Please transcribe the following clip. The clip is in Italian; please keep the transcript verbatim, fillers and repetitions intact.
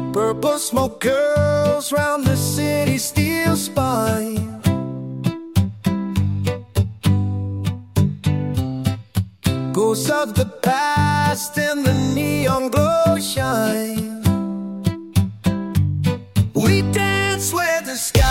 Purple smoke curls round the city steel spine. Ghosts of the past in the neon glow shine. We dance where the sky